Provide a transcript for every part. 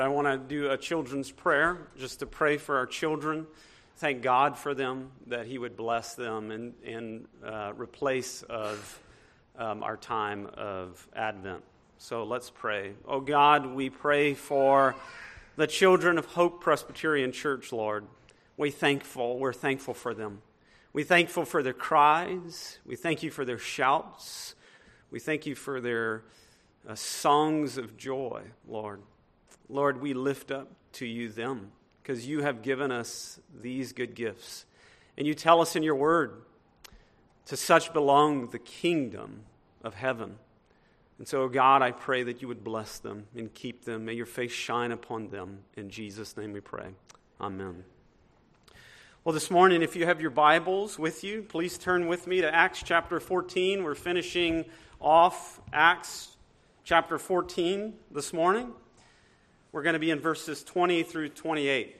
I want to do a children's prayer, just to pray for our children. Thank God for them, that He would bless them in replace of our time of Advent. So let's pray. Oh God, we pray for the children of Hope Presbyterian Church, Lord. We're thankful for them. We're thankful for their cries. We thank You for their shouts. We thank You for their songs of joy, Lord. Lord, we lift up to You them, because You have given us these good gifts. And You tell us in Your word, to such belong the kingdom of heaven. And so, God, I pray that You would bless them and keep them. May Your face shine upon them. In Jesus' name we pray. Amen. Well, this morning, if you have your Bibles with you, please turn with me to Acts chapter 14. We're finishing off Acts chapter 14 this morning. We're going to be in verses 20 through 28.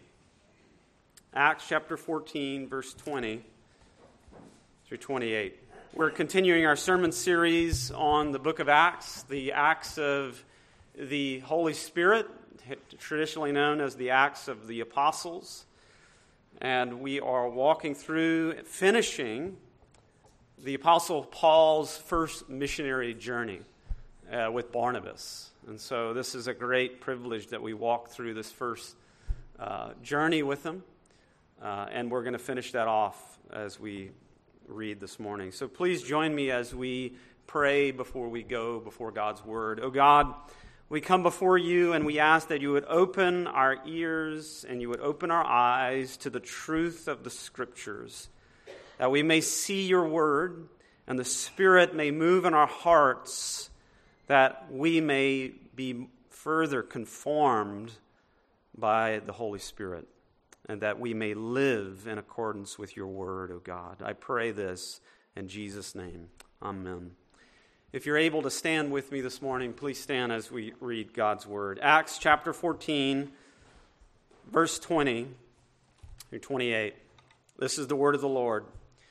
Acts chapter 14, verse 20 through 28. We're continuing our sermon series on the book of Acts, the Acts of the Holy Spirit, traditionally known as the Acts of the Apostles. And we are walking through, finishing the Apostle Paul's first missionary journey with Barnabas. And so this is a great privilege that we walk through this first journey with him. And we're going to finish that off as we read this morning. So please join me as we pray before we go before God's Word. Oh God, we come before You and we ask that You would open our ears and You would open our eyes to the truth of the Scriptures, that we may see Your Word and the Spirit may move in our hearts, that we may be further conformed by the Holy Spirit, and that we may live in accordance with Your word, O God. I pray this in Jesus' name. Amen. If you're able to stand with me this morning, please stand as we read God's word. Acts chapter 14, verse 20 through 28. This is the word of the Lord.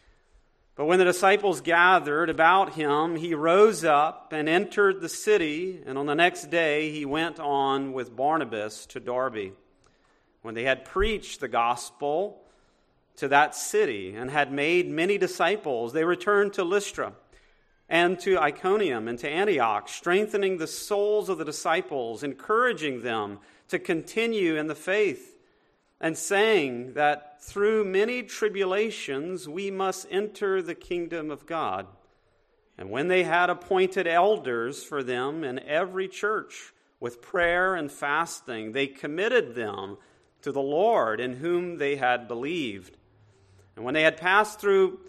But when the disciples gathered about Him, He rose up and entered the city, and on the next day He went on with Barnabas to Derbe. When they had preached the gospel to that city and had made many disciples, they returned to Lystra and to Iconium and to Antioch, strengthening the souls of the disciples, encouraging them to continue in the faith, and saying that through many tribulations we must enter the kingdom of God. And when they had appointed elders for them in every church, with prayer and fasting, they committed them to the Lord in whom they had believed. And when they had passed through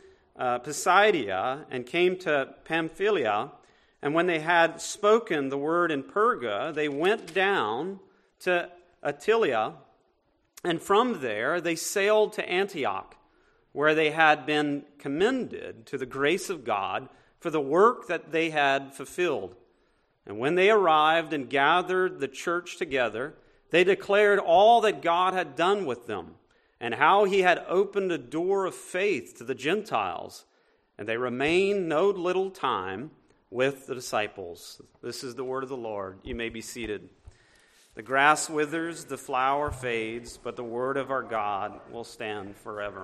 Pisidia and came to Pamphylia, and when they had spoken the word in Perga, they went down to Attalia, and from there they sailed to Antioch, where they had been commended to the grace of God for the work that they had fulfilled. And when they arrived and gathered the church together, they declared all that God had done with them, and how He had opened a door of faith to the Gentiles. And they remained no little time with the disciples. This is the word of the Lord. You may be seated. The grass withers, the flower fades, but the word of our God will stand forever.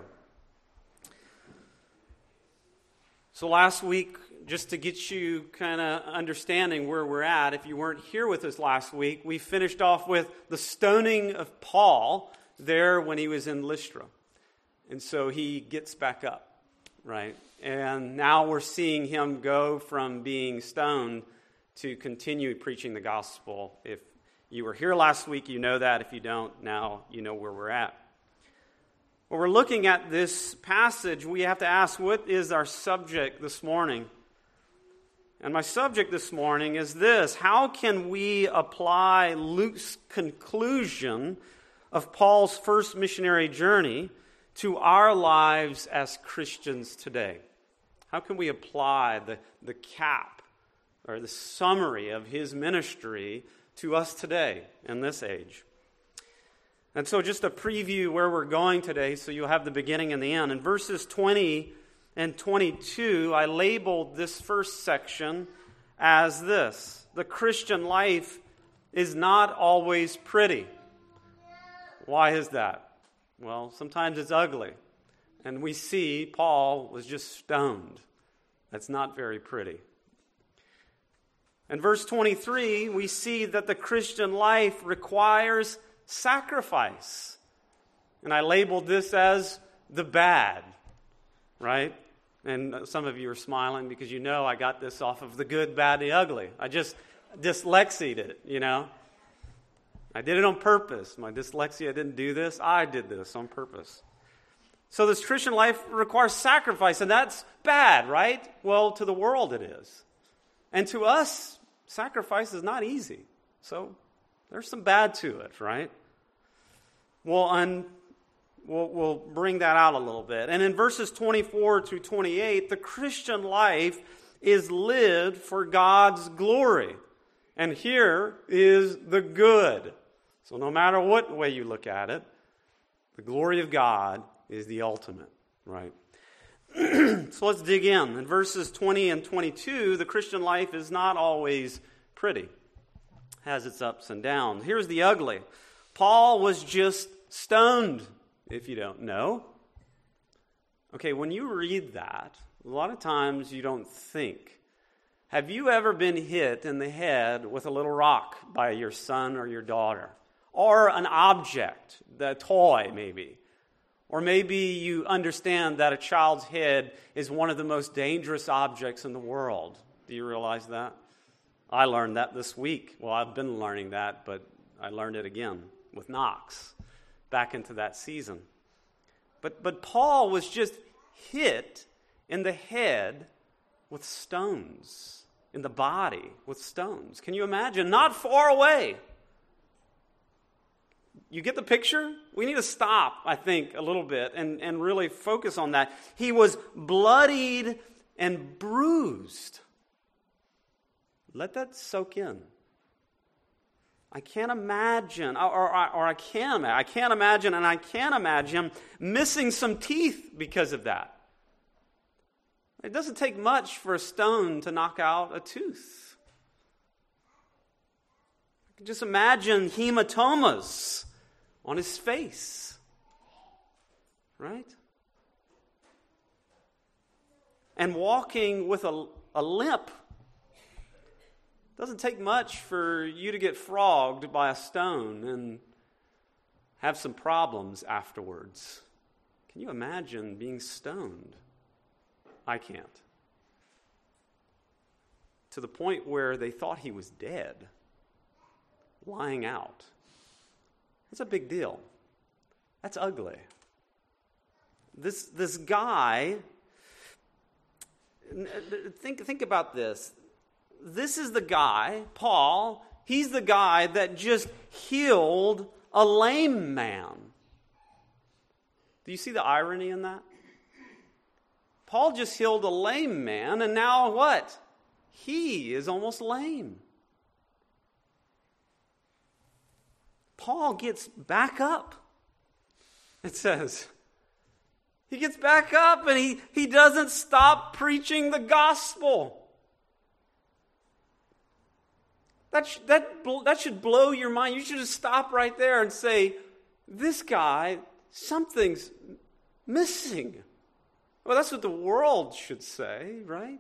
So last week, just to get you kind of understanding where we're at, if you weren't here with us last week, we finished off with the stoning of Paul there when he was in Lystra. And so he gets back up, right? And now we're seeing him go from being stoned to continue preaching the gospel. If you were here last week, you know that. If you don't, now you know where we're at. When we're looking at this passage, we have to ask, what is our subject this morning? And my subject this morning is this: how can we apply Luke's conclusion of Paul's first missionary journey to our lives as Christians today? How can we apply the cap or the summary of his ministry to us today in this age? And so just a preview where we're going today, so you'll have the beginning and the end. In verses 20 and 22, I labeled this first section as this: the Christian life is not always pretty. Why is that? Well, sometimes it's ugly. And we see Paul was just stoned. That's not very pretty. In verse 23, we see that the Christian life requires sacrifice. And I labeled this as the bad, right? And some of you are smiling because you know I got this off of the good, bad, the ugly. I just dyslexied it, you know. I did it on purpose. My dyslexia didn't do this. I did this on purpose. So this Christian life requires sacrifice, and that's bad, right? Well, to the world it is. And to us, sacrifice is not easy. So there's some bad to it, right? We'll bring that out a little bit. And in verses 24 to 28, the Christian life is lived for God's glory. And here is the good. So no matter what way you look at it, the glory of God is the ultimate, right? So let's dig in. In verses 20 and 22, the Christian life is not always pretty. It has its ups and downs. Here's the ugly. Paul was just stoned, if you don't know. Okay, when you read that, a lot of times you don't think. Have you ever been hit in the head with a little rock by your son or your daughter? Or an object, the toy maybe? Or maybe you understand that a child's head is one of the most dangerous objects in the world. Do you realize that? I learned that this week. Well, I've been learning that, but I learned it again with Knox back into that season. But Paul was just hit in the head with stones, in the body with stones. Can you imagine? Not far away. You get the picture? We need to stop, I think, a little bit and really focus on that. He was bloodied and bruised. Let that soak in. I can't imagine, I can't imagine missing some teeth because of that. It doesn't take much for a stone to knock out a tooth. I can just imagine hematomas on his face, right? And walking with a limp. Doesn't take much for you to get frogged by a stone and have some problems afterwards. Can you imagine being stoned? I can't. To the point where they thought he was dead, lying out. That's a big deal. That's ugly. This guy, think about this. This is the guy, Paul, he's the guy that just healed a lame man. Do you see the irony in that? Paul just healed a lame man, and now what? He is almost lame. Paul gets back up. It says, he gets back up and he doesn't stop preaching the gospel. That should blow your mind. You should just stop right there and say, this guy, something's missing. Well, that's what the world should say, right?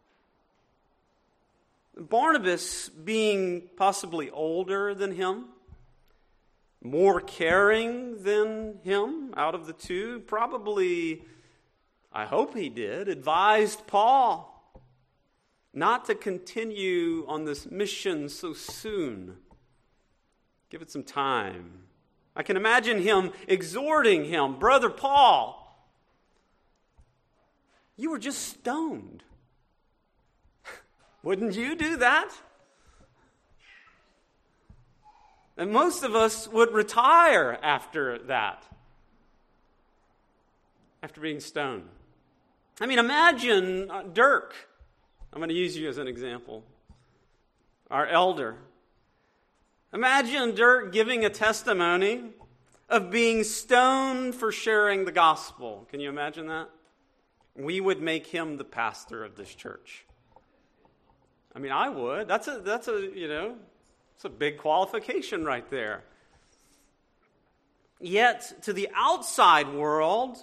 Barnabas, being possibly older than him, more caring than him out of the two, probably, I hope he did, advised Paul not to continue on this mission so soon. Give it some time. I can imagine him exhorting him, Brother Paul, you were just stoned. Wouldn't you do that? And most of us would retire after that, after being stoned. I mean, imagine Dirk. I'm going to use you as an example. Our elder. Imagine Dirk giving a testimony of being stoned for sharing the gospel. Can you imagine that? We would make him the pastor of this church. I mean, I would. That's a It's a big qualification right there. Yet, to the outside world,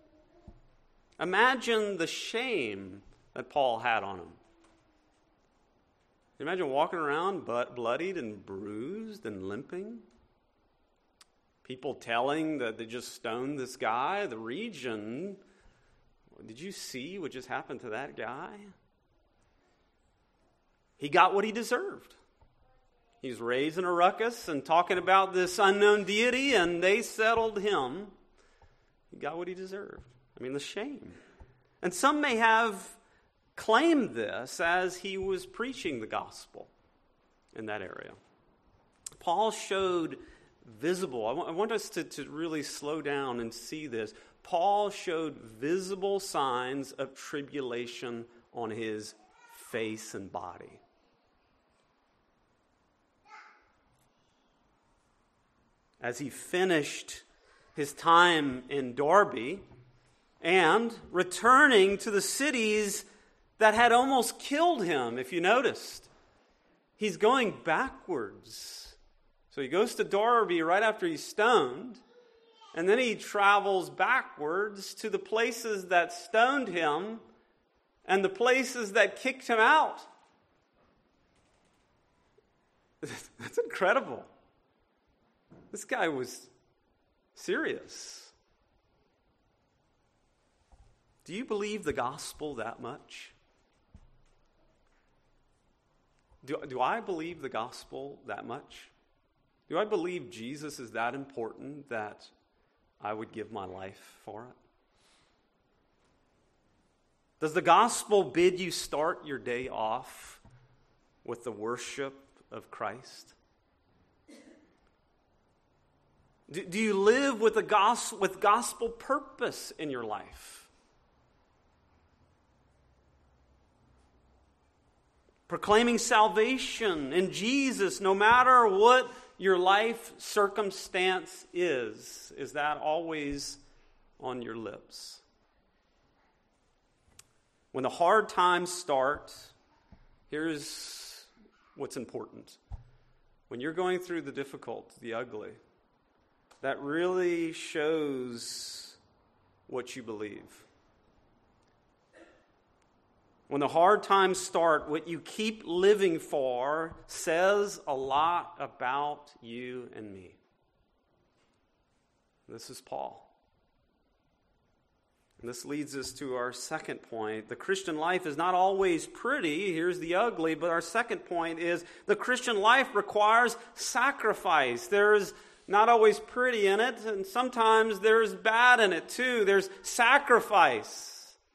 imagine the shame that Paul had on him. Imagine walking around bloodied and bruised and limping. People telling that they just stoned this guy. The region, did you see what just happened to that guy? He got what he deserved. He's raising a ruckus and talking about this unknown deity, and they settled him. He got what he deserved. I mean, the shame. And some may have claimed this as he was preaching the gospel in that area. Paul showed visible, I want us to really slow down and see this. Paul showed visible signs of tribulation on his face and body. As he finished his time in Derbe and returning to the cities that had almost killed him, if you noticed. He's going backwards. So he goes to Derbe right after he's stoned, and then he travels backwards to the places that stoned him and the places that kicked him out. That's incredible. This guy was serious. Do you believe the gospel that much? Do I believe the gospel that much? Do I believe Jesus is that important that I would give my life for it? Does the gospel bid you start your day off with the worship of Christ? Do you live with gospel purpose in your life? Proclaiming salvation in Jesus, no matter what your life circumstance is that always on your lips? When the hard times start, here's what's important. When you're going through the difficult, the ugly, that really shows what you believe. When the hard times start, what you keep living for says a lot about you and me. This is Paul. And this leads us to our second point. The Christian life is not always pretty. Here's the ugly. But our second point is the Christian life requires sacrifice. There's not always pretty in it, and sometimes there's bad in it too. There's sacrifice.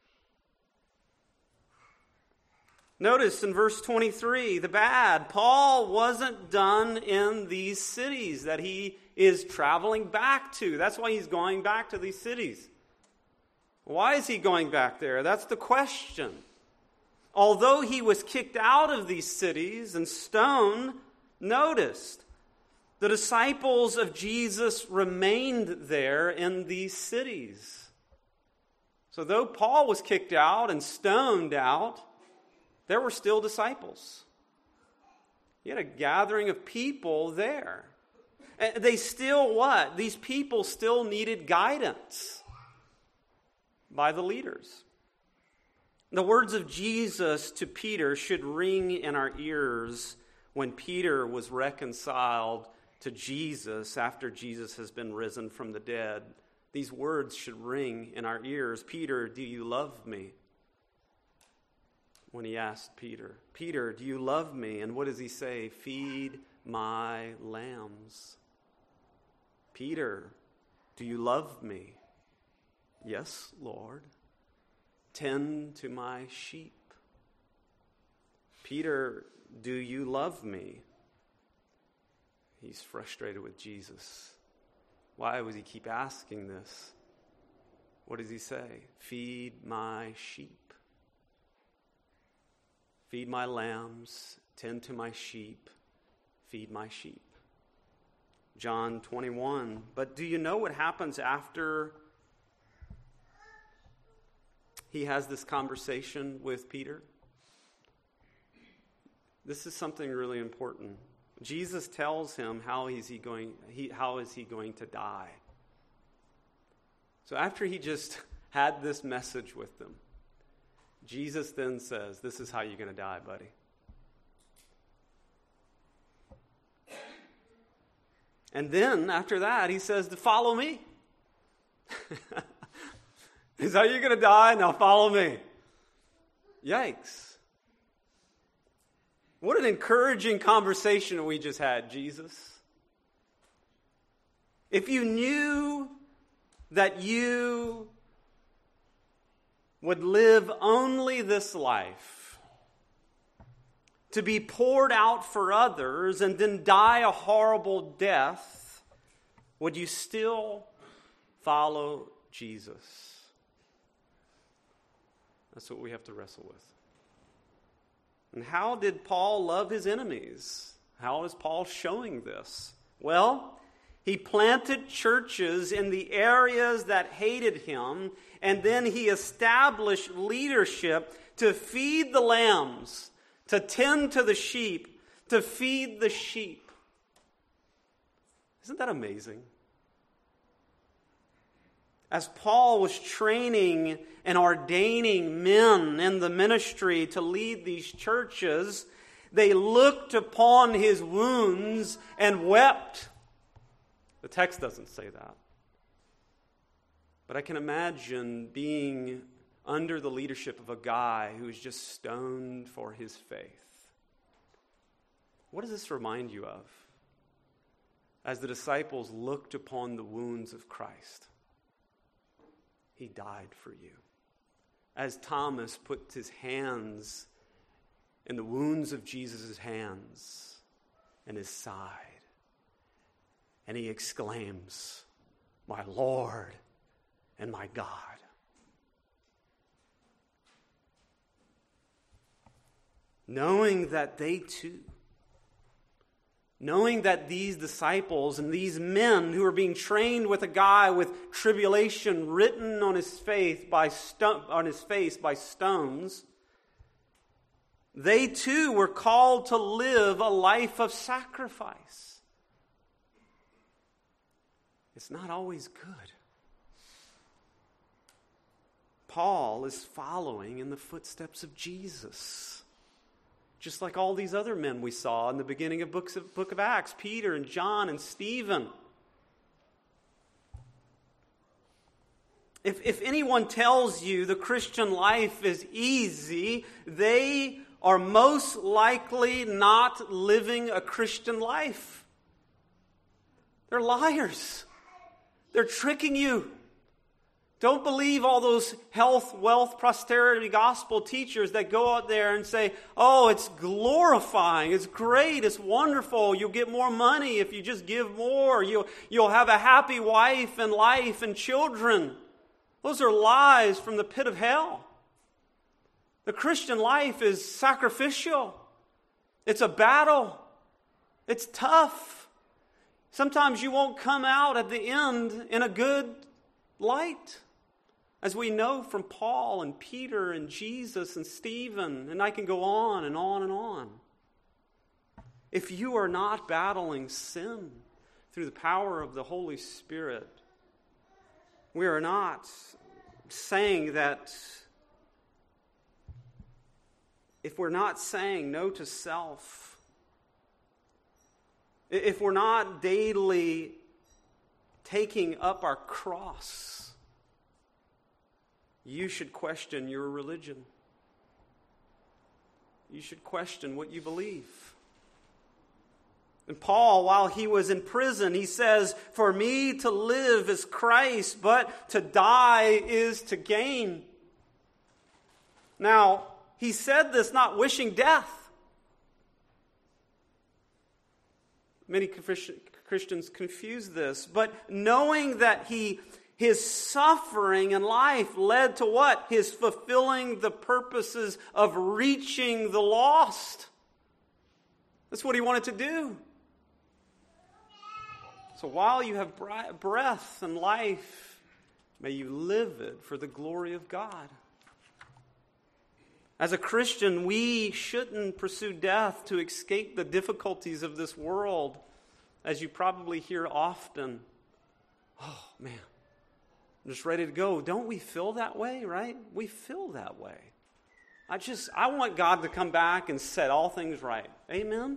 Notice in verse 23, the bad. Paul wasn't done in these cities that he is traveling back to. That's why he's going back to these cities. Why is he going back there? That's the question. Although he was kicked out of these cities and stoned, notice, the disciples of Jesus remained there in these cities. So though Paul was kicked out and stoned out, there were still disciples. You had a gathering of people there. And they still what? These people still needed guidance by the leaders. The words of Jesus to Peter should ring in our ears when Peter was reconciled to Jesus after Jesus has been risen from the dead. These words should ring in our ears. Peter, do you love me? When he asked Peter, Peter, do you love me? And what does he say? Feed my lambs. Peter, do you love me? Yes, Lord. Tend to my sheep. Peter, do you love me? He's frustrated with Jesus. Why would he keep asking this? What does he say? Feed my sheep. Feed my lambs, tend to my sheep, feed my sheep. John 21. But do you know what happens after he has this conversation with Peter? This is something really important. Jesus tells him how is he going to die. So after he just had this message with them, Jesus then says, this is how you're going to die, buddy. And then after that, he says to follow me. This is how you're going to die, now follow me. Yikes. What an encouraging conversation we just had, Jesus. If you knew that you would live only this life, to be poured out for others and then die a horrible death, would you still follow Jesus? That's what we have to wrestle with. And how did Paul love his enemies? How is Paul showing this? Well, he planted churches in the areas that hated him, and then he established leadership to feed the lambs, to tend to the sheep, to feed the sheep. Isn't that amazing? As Paul was training and ordaining men in the ministry to lead these churches, they looked upon his wounds and wept. The text doesn't say that. But I can imagine being under the leadership of a guy who was just stoned for his faith. What does this remind you of? As the disciples looked upon the wounds of Christ, he died for you. As Thomas put his hands in the wounds of Jesus' hands and his side, and he exclaims, "My Lord and my God." Knowing that they too, knowing that these disciples and these men who are being trained with a guy with tribulation written on his face by stones, they too were called to live a life of sacrifice. It's not always good. Paul is following in the footsteps of Jesus. Just like all these other men we saw in the beginning of book of Acts, Peter and John and Stephen. If anyone tells you the Christian life is easy, they are most likely not living a Christian life. They're liars. They're tricking you. Don't believe all those health, wealth, prosperity gospel teachers that go out there and say, "Oh, it's glorifying, it's great, it's wonderful, you'll get more money if you just give more, you'll have a happy wife and life and children." Those are lies from the pit of hell. The Christian life is sacrificial. It's a battle. It's tough. Sometimes you won't come out at the end in a good light. As we know from Paul and Peter and Jesus and Stephen, and I can go on and on and on. If you are not battling sin through the power of the Holy Spirit, we are not saying that if we're not saying no to self, if we're not daily taking up our cross, you should question your religion. You should question what you believe. And Paul, while he was in prison, he says, "For me to live is Christ, but to die is to gain." Now, he said this not wishing death. Many Christians confuse this, but knowing that his suffering in life led to what? His fulfilling the purposes of reaching the lost. That's what he wanted to do. So while you have breath and life, may you live it for the glory of God. As a Christian, we shouldn't pursue death to escape the difficulties of this world, as you probably hear often. Oh, man, I'm just ready to go. Don't we feel that way, right? We feel that way. I want God to come back and set all things right. Amen?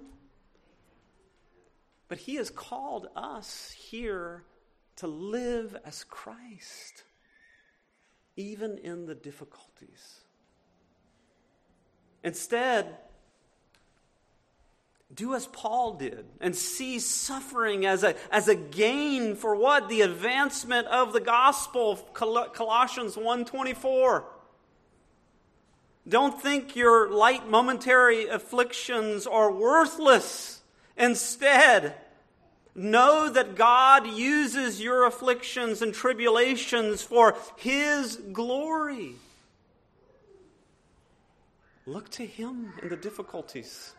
But He has called us here to live as Christ, even in the difficulties. Instead, do as Paul did and see suffering as a gain for what? The advancement of the gospel. Colossians 1:24. Don't think your light momentary afflictions are worthless. Instead, know that God uses your afflictions and tribulations for His glory. Look to Him in the difficulties.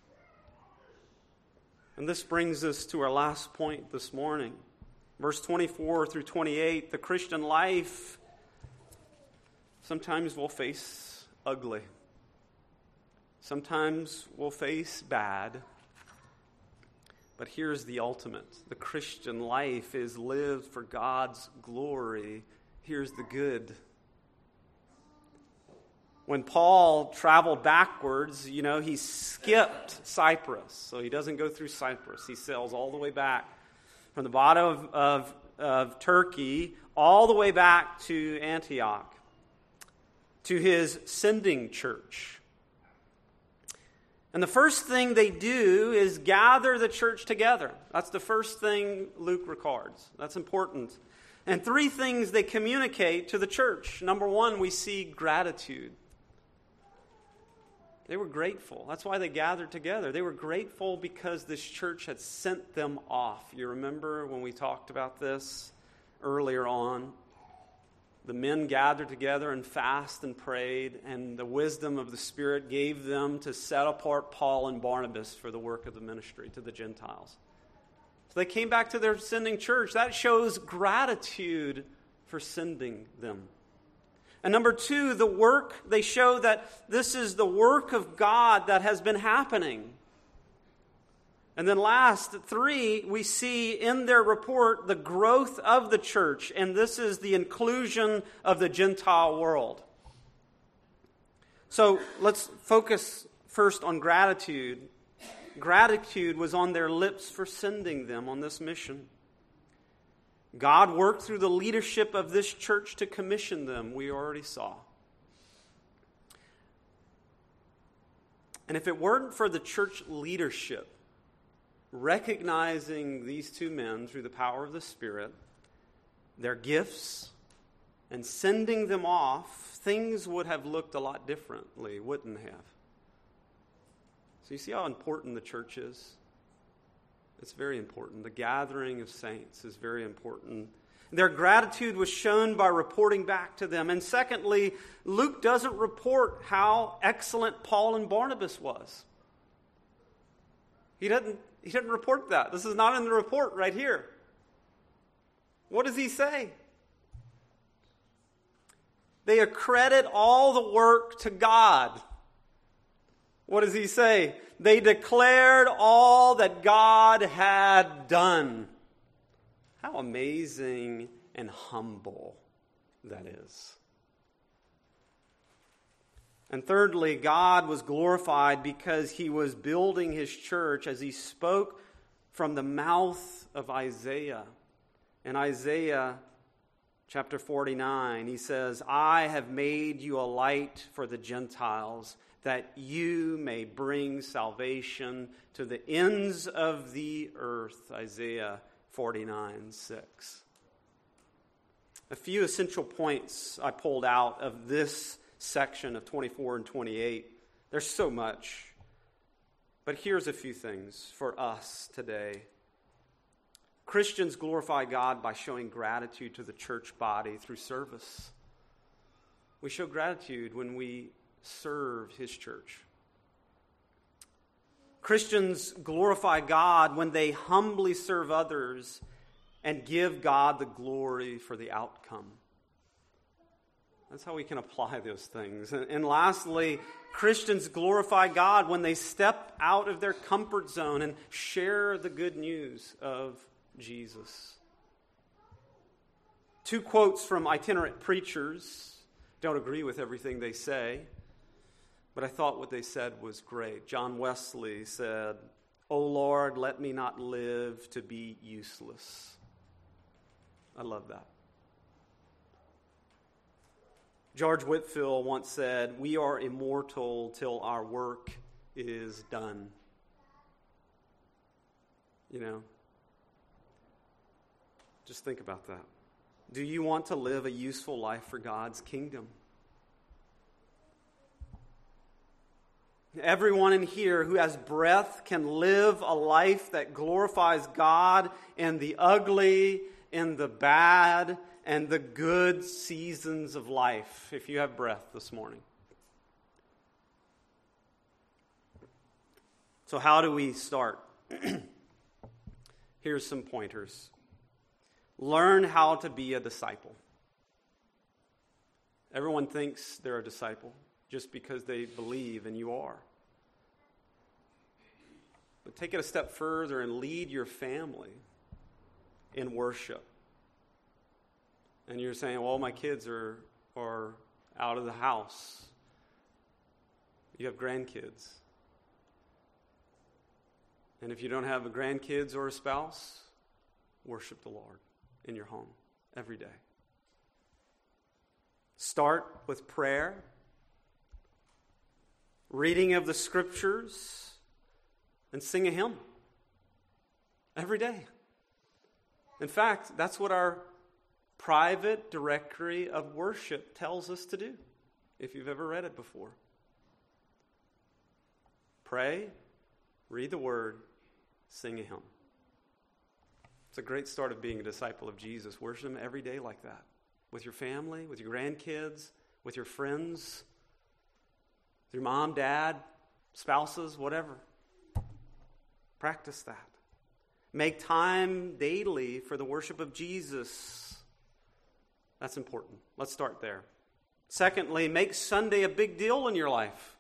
And this brings us to our last point this morning. Verse 24 through 28, the Christian life sometimes will face ugly. Sometimes we'll face bad. But here's the ultimate. The Christian life is lived for God's glory. Here's the good. When Paul traveled backwards, he skipped Cyprus. So he doesn't go through Cyprus. He sails all the way back from the bottom of Turkey all the way back to Antioch, to his sending church. And the first thing they do is gather the church together. That's the first thing Luke records. That's important. And three things they communicate to the church. Number one, we see gratitude. They were grateful. That's why they gathered together. They were grateful because this church had sent them off. You remember when we talked about this earlier on? The men gathered together and fasted and prayed, and the wisdom of the Spirit gave them to set apart Paul and Barnabas for the work of the ministry to the Gentiles. So they came back to their sending church. That shows gratitude for sending them. And number two, the work, they show that this is the work of God that has been happening. And then last, three, we see in their report the growth of the church, and this is the inclusion of the Gentile world. So let's focus first on gratitude. Gratitude was on their lips for sending them on this mission. God worked through the leadership of this church to commission them, we already saw. And if it weren't for the church leadership recognizing these two men through the power of the Spirit, their gifts, and sending them off, things would have looked a lot differently, wouldn't have? So you see how important the church is? It's very important. The gathering of saints is very important. Their gratitude was shown by reporting back to them. And secondly, Luke doesn't report how excellent Paul and Barnabas was. He didn't report that. This is not in the report right here. What does he say? They accredit all the work to God. What does he say? They declared all that God had done. How amazing and humble that is. And thirdly, God was glorified because He was building His church as He spoke from the mouth of Isaiah. In Isaiah chapter 49, He says, I have made you a light for the Gentiles, that you may bring salvation to the ends of the earth. Isaiah 49:6. A few essential points I pulled out of this section of 24 and 28. There's so much. But here's a few things for us today. Christians glorify God by showing gratitude to the church body through service. We show gratitude when we serve His church. Christians glorify God when they humbly serve others and give God the glory for the outcome. That's how we can apply those things. And lastly, Christians glorify God when they step out of their comfort zone and share the good news of Jesus. 2 quotes from itinerant preachers. Don't agree with everything they say, but I thought what they said was great. John Wesley said, "O Lord, let me not live to be useless." I love that. George Whitefield once said, "We are immortal till our work is done." You know, just think about that. Do you want to live a useful life for God's kingdom? Everyone in here who has breath can live a life that glorifies God in the ugly, in the bad, and the good seasons of life, if you have breath this morning. So how do we start? Here's some pointers. Learn how to be a disciple. Everyone thinks they're a disciple just because they believe, and you are. But take it a step further and lead your family in worship. And you're saying, well, my kids are out of the house. You have grandkids. And if you don't have grandkids or a spouse, worship the Lord in your home every day. Start with prayer, reading of the Scriptures, and sing a hymn every day. In fact, that's what our private directory of worship tells us to do, if you've ever read it before. Pray, read the Word, sing a hymn. It's a great start of being a disciple of Jesus. Worship Him every day like that. With your family, with your grandkids, with your friends, with your mom, dad, spouses, whatever. Practice that. Make time daily for the worship of Jesus. That's important. Let's start there. Secondly, make Sunday a big deal in your life.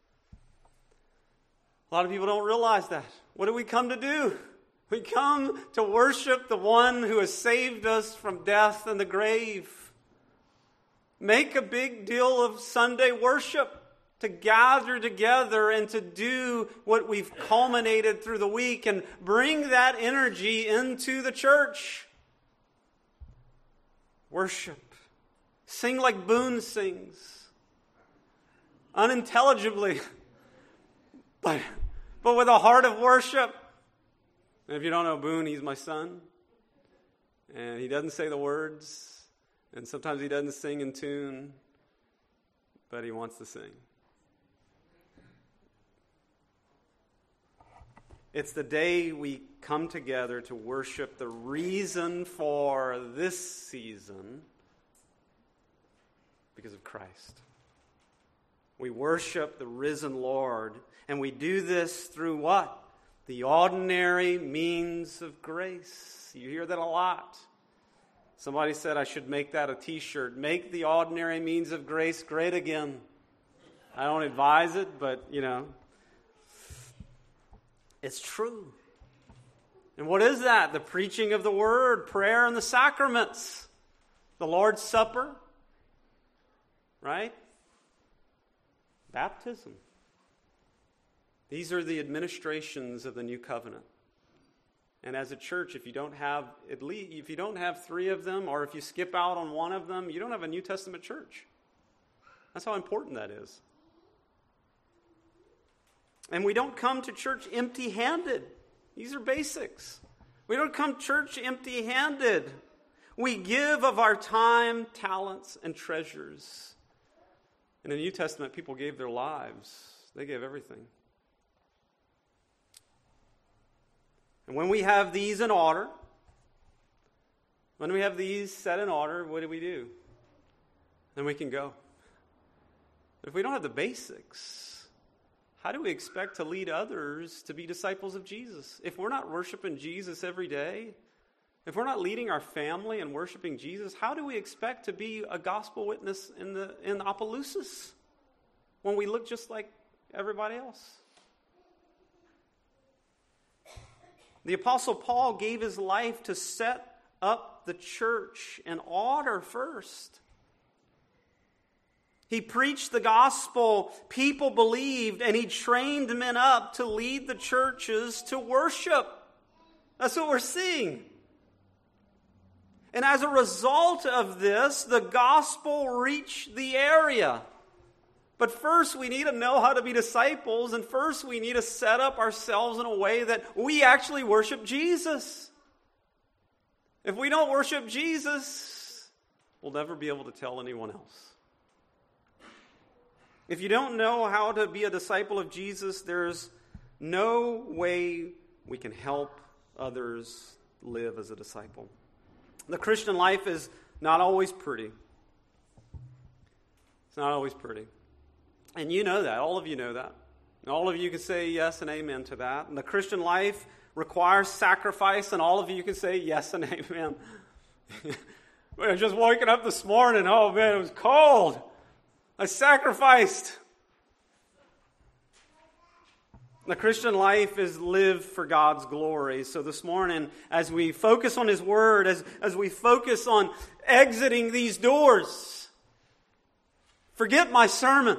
A lot of people don't realize that. What do we come to do? We come to worship the one who has saved us from death and the grave. Make a big deal of Sunday worship, to gather together and to do what we've culminated through the week and bring that energy into the church. Worship. Sing like Boone sings. Unintelligibly, but with a heart of worship. And if you don't know Boone, he's my son. And he doesn't say the words. And sometimes he doesn't sing in tune. But he wants to sing. It's the day we come together to worship the reason for this season because of Christ. We worship the risen Lord, and we do this through what? The ordinary means of grace. You hear that a lot. Somebody said I should make that a t-shirt. Make the ordinary means of grace great again. I don't advise it, but, it's true. And what is that? The preaching of the Word, prayer, and the sacraments. The Lord's Supper, right? Baptism. These are the administrations of the new covenant. And as a church, if you don't have 3 of them, or if you skip out on one of them, you don't have a New Testament church. That's how important that is. And we don't come to church empty-handed. These are basics. We don't come to church empty-handed. We give of our time, talents, and treasures. In the New Testament, people gave their lives. They gave everything. And when we have these in order, when we have these set in order, what do? Then we can go. But if we don't have the basics, how do we expect to lead others to be disciples of Jesus? If we're not worshiping Jesus every day, If we're not leading our family and worshiping Jesus, how do we expect to be a gospel witness in Opelousas when we look just like everybody else? The Apostle Paul gave his life to set up the church in order first. He preached the gospel, people believed, and he trained men up to lead the churches to worship. That's what we're seeing. And as a result of this, the gospel reached the area. But first, we need to know how to be disciples, and first we need to set up ourselves in a way that we actually worship Jesus. If we don't worship Jesus, we'll never be able to tell anyone else. If you don't know how to be a disciple of Jesus, there's no way we can help others live as a disciple. The Christian life is not always pretty. It's not always pretty. And you know that. All of you know that. And all of you can say yes and amen to that. And the Christian life requires sacrifice, and all of you can say yes and amen. I just waking up this morning. Oh, man, it was cold. I sacrificed. The Christian life is lived for God's glory. So this morning, as we focus on His Word, as we focus on exiting these doors, forget my sermon.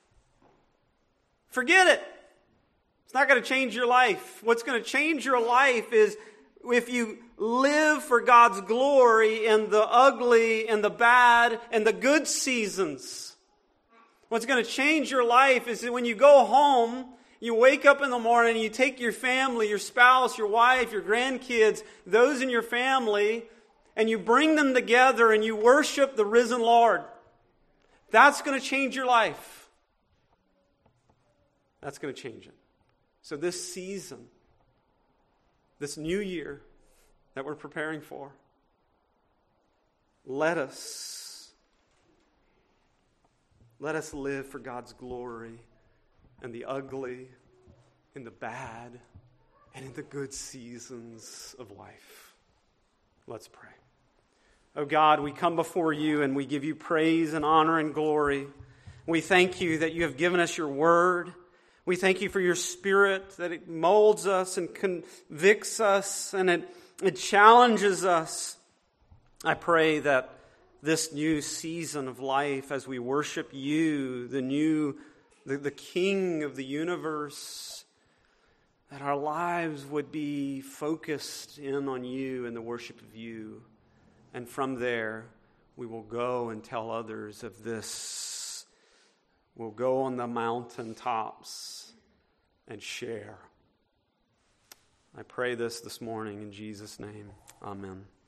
Forget it. It's not going to change your life. What's going to change your life is if you live for God's glory in the ugly and the bad and the good seasons. What's going to change your life is that when you go home, you wake up in the morning and you take your family, your spouse, your wife, your grandkids, those in your family, and you bring them together and you worship the risen Lord. That's going to change your life. That's going to change it. So this season, this new year that we're preparing for, let us live for God's glory in the ugly, in the bad, and in the good seasons of life. Let's pray. Oh God, we come before you and we give you praise and honor and glory. We thank you that you have given us your word. We thank you for your Spirit, that it molds us and convicts us and it challenges us. I pray that this new season of life, as we worship you, the King of the universe, that our lives would be focused in on you and the worship of you. And from there, we will go and tell others of this. We'll go on the mountaintops and share. I pray this morning in Jesus' name. Amen.